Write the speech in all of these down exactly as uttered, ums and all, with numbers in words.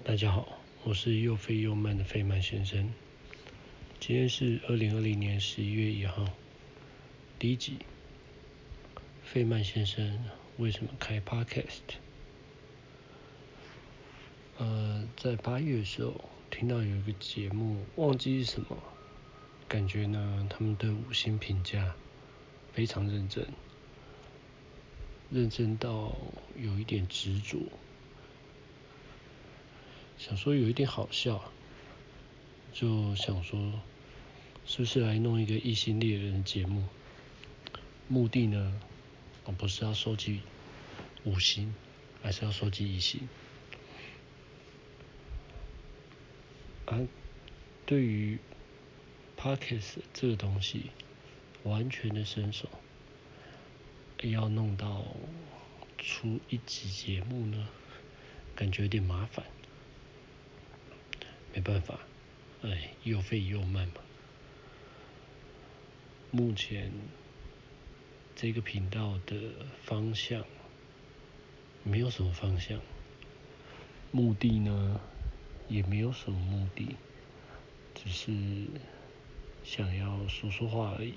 大家好，我是又肥又慢的费曼先生。今天是二零二零年十一月一号，第一集。费曼先生为什么开 Podcast？ 呃，在八月的时候听到有一个节目，忘记是什么，感觉呢他们的五星评价非常认真，认真到有一点执着。想说有一点好笑，就想说是不是来弄一个异性猎人的节目？目的呢，不是要收集五星，还是要收集一星。啊，对于 Podcast 这个东西，完全的新手，要弄到出一集节目呢，感觉有点麻烦。没办法，哎，又废又慢嘛。目前这个频道的方向没有什么方向，目的呢也没有什么目的，只是想要说说话而已。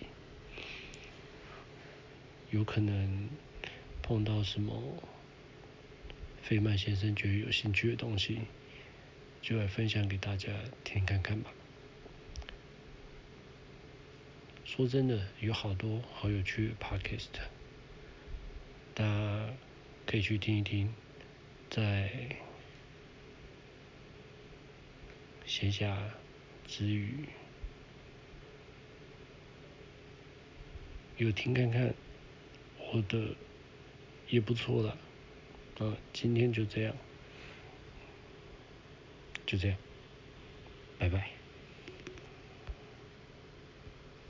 有可能碰到什么费曼先生觉得有兴趣的东西，就来分享给大家听看看吧。说真的，有好多好有趣的 podcast， 大家可以去听一听，在闲暇之余有听看看，我的也不错啦。啊，今天就这样，就这样，拜拜。